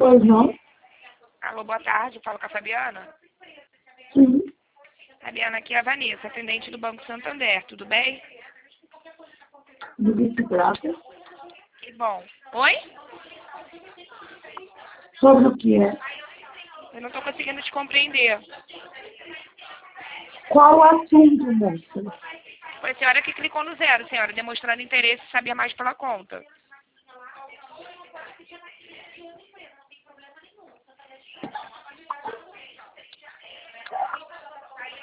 Pois não? Alô, boa tarde, falo com a Fabiana. Sim. Fabiana, aqui é a Vanessa, atendente do Banco Santander, tudo bem? Do que se trata? Que bom. Oi? Sobre o que é? Eu não estou conseguindo te compreender. Qual o assunto, moça? Foi a senhora que clicou no 0, senhora, demonstrando interesse em saber mais pela conta.